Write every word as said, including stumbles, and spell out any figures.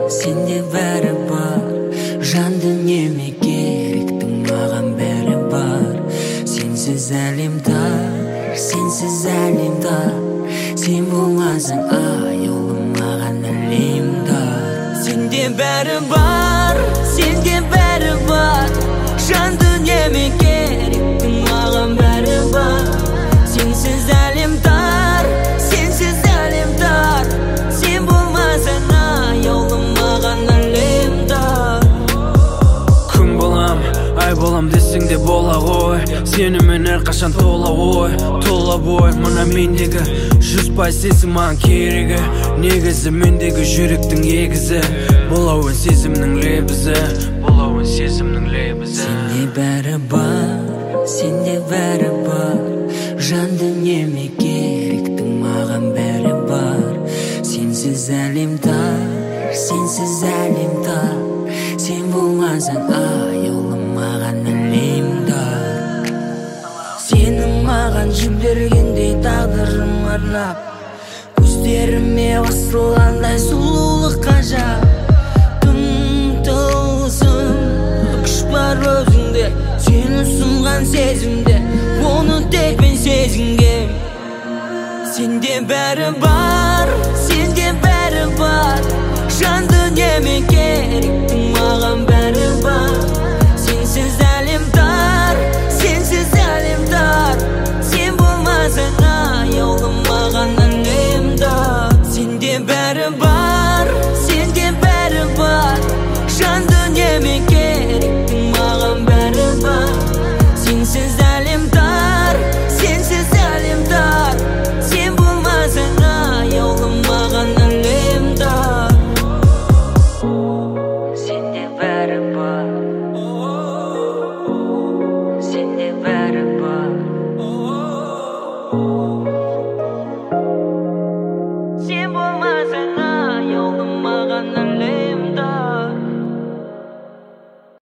сенде бәрі бар. Жан дүниеме керектің маған бәрі бар. Сенсіз әлем тар, сенсіз әлем тар. Сен болмасаң аяулым маған әлем тар. Сенде бәрі бар, сенде бәрі бар. Жан дүниеме керектің маған бәрі бар. Сенсіз әлем тар, сенсіз әлем тар. Сен болмасаң аяулым маған әлем тар. Күн болам, ай болам десең де бола ғой. Сенімен әрқашан тола ой, тола бой. Мына мендегі жүз пайыз сезім маған керегі. Негізі мендегі жүректің егізі. Болауын сезімнің лебізі, болауын сезімнің лебізі. Сенде бәрі бар, сенде бәрі бар. Жан дүниеме керектің маған бәрі бар. Сенсіз әлем тар, сенсіз әлем тар. Сен болмасаң аяулым маған әлем тар. Сенің маған жібергендей тағдырым арнап, көздеріме басылғандай сұлулық ғажап. Тым тылсым күш бар өзіңде, сен ұсынған сезімде, оны тек мен сезінгем. Сенде бәрі бар, сенде бәрі бар. Жан дүниеме керектің маған бәрі бар.